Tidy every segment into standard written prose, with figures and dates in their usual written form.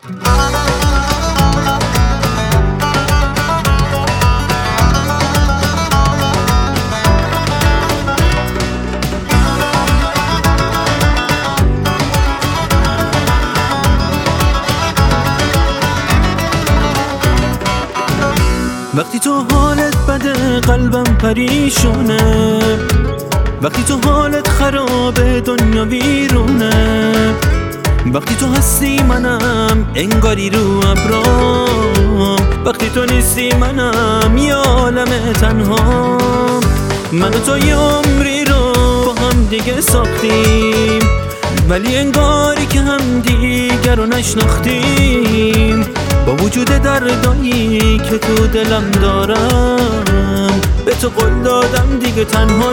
وقتی تو حالت بده قلبم پریشونه، وقتی تو حالت خرابه دنیا ویرونه، وقتی تو هستی منم انگاری رو ابرام، وقتی تو نیستی منم یه عالم تنهام. من و تو یه عمری رو با هم دیگه ساختیم، ولی انگاری که هم دیگر رو نشناختیم. با وجود دردایی که تو دلم دارم، به تو قول دادم دیگه تنها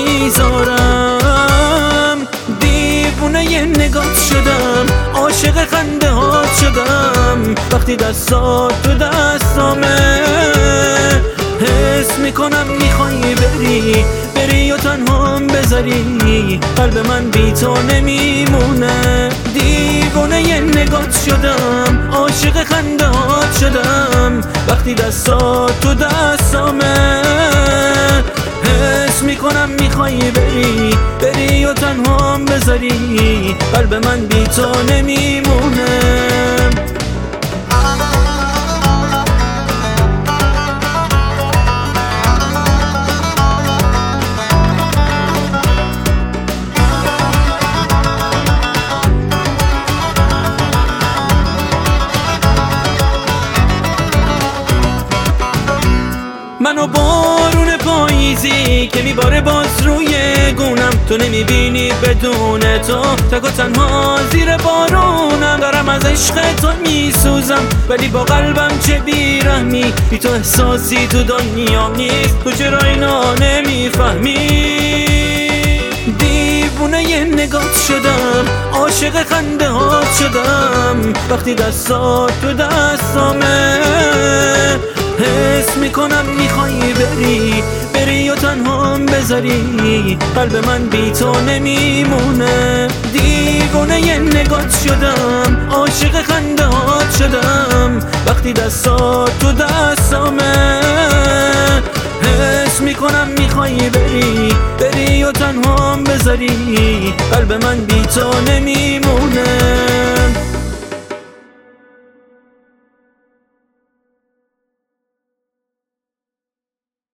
نمیذارم. دیوونه ی نگات شدم، عاشق خنده هات شدم، وقتی دستات تو دستامه. حس میکنم میخوای بری و تنهام بذاری، قلب من بی تو نمیمونه. دیوونه ی نگات شدم، عاشق خنده هات شدم، وقتی دستات تو دستامه. حس میکنم میخوای بری و تنهام بذاری، قلب من بی تو نمیمونه. منو بارون پاییزی که میباره باز روی گونم، تو نمیبینی بدون تو تک و تنها زیر بارونم. دارم از عشق تو میسوزم، ولی با قلبم چه بیرحمی، بی تو احساسی تو دنیا نیست، تو چرا اینا نمیفهمی؟ دیوونه ی نگات شدم، عاشق خنده هات شدم، وقتی دستات تو دستامه. حس میکنم میخوای بری و تنهام بذاری، قلب من بی تو نمیمونه. دیوونه ی نگات شدم، عاشق خنده هات شدم، وقتی دستات تو دستامه. حس میکنم میخوای بری و تنهام بذاری، قلب من بی تو نمیمونه.